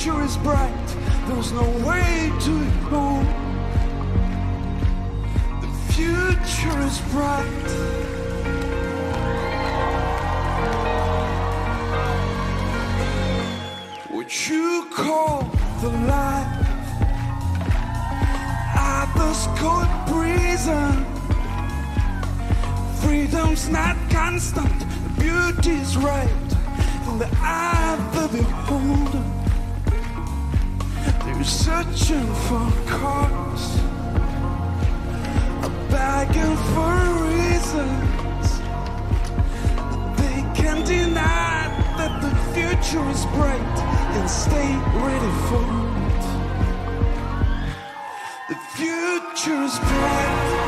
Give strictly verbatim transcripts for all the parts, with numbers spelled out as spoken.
future is bright, there's no way to ignore. The future is bright. What you call the life, others call it prison. Freedom's not constant, beauty's right in the eye of the beholder. They're searching for cause, begging for reasons. They can't deny that the future is bright, and stay ready for it. The future is bright.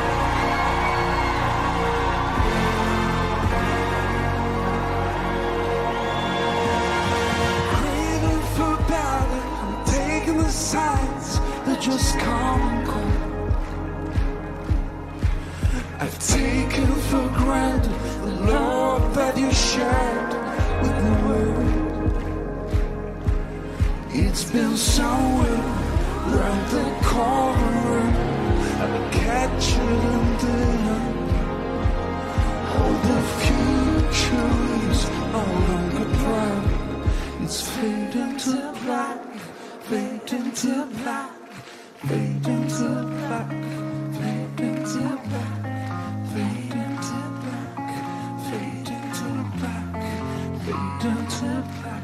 Signs that just come and go. I've taken for granted the love that you shared with the world. It's been somewhere around the corner. I'll catch it in the end. Oh, the future is no longer bright. It's fading to black. Fading to black, fading to black, fading to black, fading to black, fading to black, fading to black.